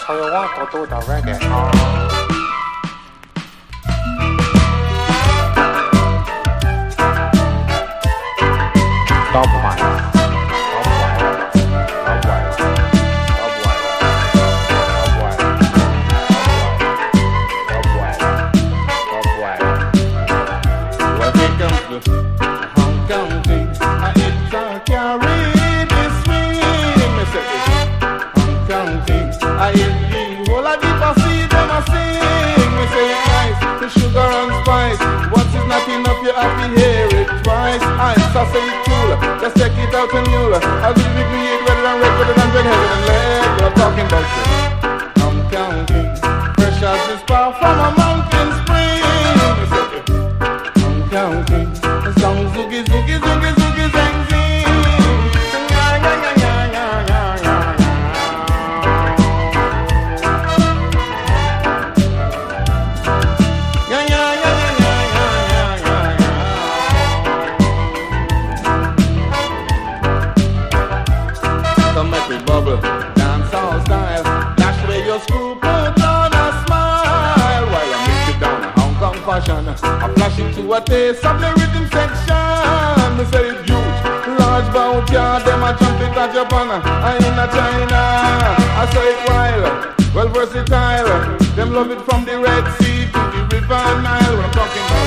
So you want to do the reggae? Dub mic. Sugar and spice. Once is not enough, you have to hear it twice. I'm saucy cool. Just check it out and you'll I'll give you create better than red, better than red, heaven and lead. We're talking about it. I'm counting. Fresh as this power from a mountain spring. I'm counting. Some zoogie, zoogie, zoogie, zoogie, zing, zing. Bubble, dance all style. Dash away your screw, put on a smile while I make it down a Hong Kong fashion. I flash it to a taste of the rhythm section. Me say it's huge, large bout ya. Them a jump it at Japan. I in a China. I say it wild, well versatile. Them love it from the Red Sea to the River Nile. What I'm talking about.